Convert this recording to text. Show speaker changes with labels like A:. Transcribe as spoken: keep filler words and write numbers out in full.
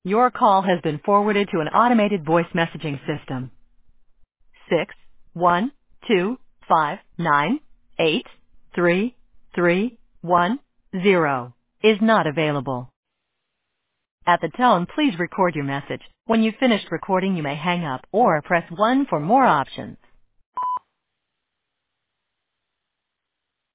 A: Your call has been forwarded to an automated voice messaging system. Six one two five nine eight three three one zero is not available. At the tone, please record your message. When you've finished recording, you may hang up or press one for more options.